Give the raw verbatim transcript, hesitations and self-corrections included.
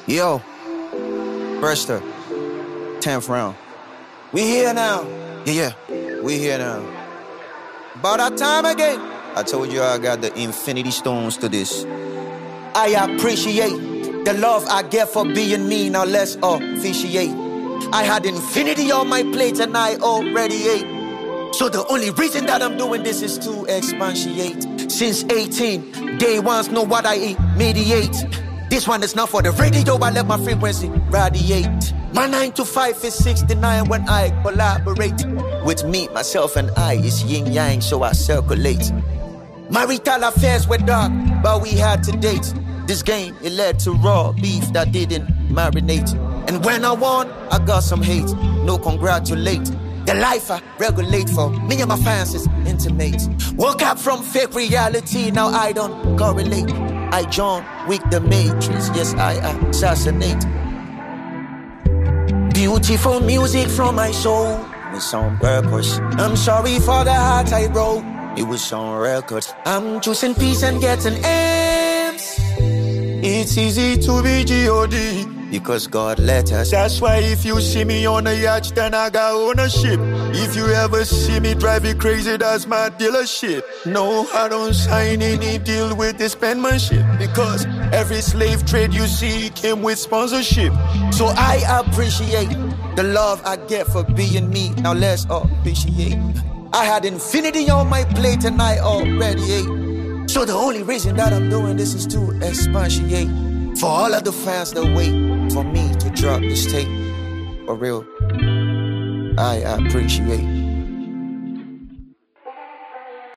Yo, Brester, tenth round. We here now. Yeah, yeah, we here now. About that time again. I told you I got the infinity stones to this. I appreciate the love I get for being me. Now let's officiate. I had infinity on my plate and I already ate. So the only reason that I'm doing this is to expatiate. Since eighteen, day ones know what I eat, mediate. This one is not for the radio, I let my frequency radiate. My nine to five is sixty-nine when I collaborate. With me, myself and I is yin-yang, so I circulate. Marital affairs were dark, but we had to date. This game, it led to raw beef that didn't marinate. And when I won, I got some hate, no congratulate. The life I regulate for me and my fans is intimate. Woke up from fake reality, now I don't correlate. I join with the matrix, yes I assassinate. Beautiful music from my soul, it's on purpose. I'm sorry for the heart I broke, it was on record. I'm choosing peace and getting M's. It's easy to be G O D because God let us. That's why if you see me on a yacht, then I got ownership. If you ever see me driving crazy, that's my dealership. No, I don't sign any deal with this penmanship because every slave trade you see came with sponsorship. So I appreciate the love I get for being me. Now let's appreciate. I had infinity on my plate and I already ate. So the only reason that I'm doing this is to expatiate. For all of the fans that wait for me to drop this tape. For real, I appreciate